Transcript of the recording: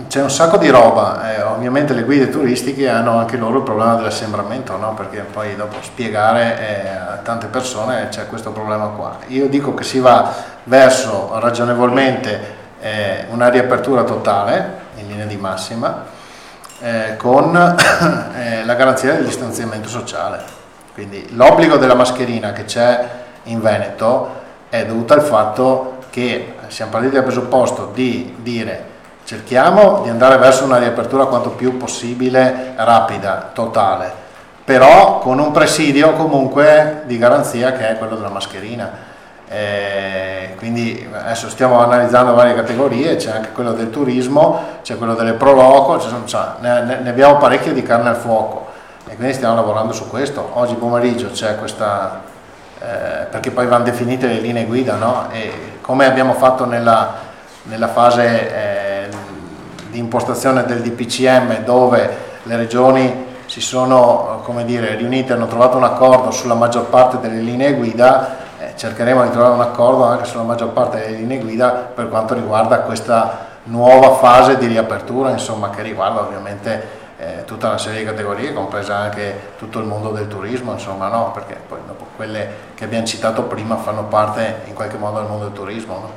c'è un sacco di roba, ovviamente le guide turistiche hanno anche loro il problema dell'assembramento, no? Perché poi dopo spiegare a tante persone c'è questo problema qua. Io dico che si va verso ragionevolmente una riapertura totale in linea di massima, con la garanzia del distanziamento sociale. Quindi l'obbligo della mascherina che c'è in Veneto è dovuto al fatto che siamo partiti dal presupposto di dire cerchiamo di andare verso una riapertura quanto più possibile rapida, totale, però con un presidio comunque di garanzia che è quello della mascherina. Quindi adesso stiamo analizzando varie categorie, c'è anche quello del turismo, c'è quello delle pro loco, ne abbiamo parecchie di carne al fuoco e quindi stiamo lavorando su questo. Oggi pomeriggio c'è questa, perché poi vanno definite le linee guida, no? E come abbiamo fatto nella fase di impostazione del DPCM, dove le regioni si sono, come dire, riunite, hanno trovato un accordo sulla maggior parte delle linee guida, cercheremo di trovare un accordo anche sulla maggior parte delle linee guida per quanto riguarda questa nuova fase di riapertura, insomma, che riguarda ovviamente tutta una serie di categorie, compresa anche tutto il mondo del turismo, insomma, no? Perché poi dopo quelle che abbiamo citato prima fanno parte in qualche modo del mondo del turismo, no?